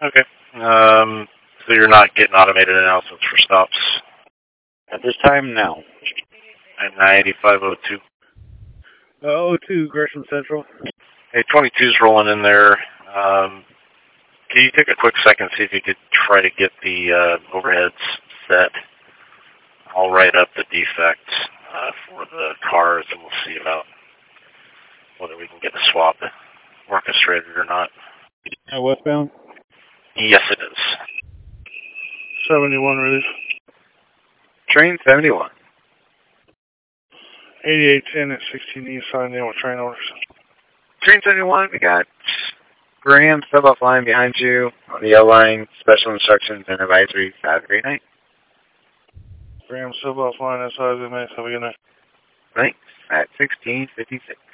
Okay. So you're not getting automated announcements for stops? At this time, no. At 98502. 02, Gresham Central. Hey, 22's rolling in there. Can you take a quick second, see if you could try to get the overheads set? I'll write up the defects for the cars, and we'll see about whether we can get the swap orchestrated or not. Westbound? Yes, it is. 71 release. Train 71. 8810 at 16 East, signed in with train orders. Train 71, we got Graham sub off line behind you on the L line, special instructions and advisories. Have a great night. Graham sub off line, that's how I do, have a good night. Thanks. At 1656.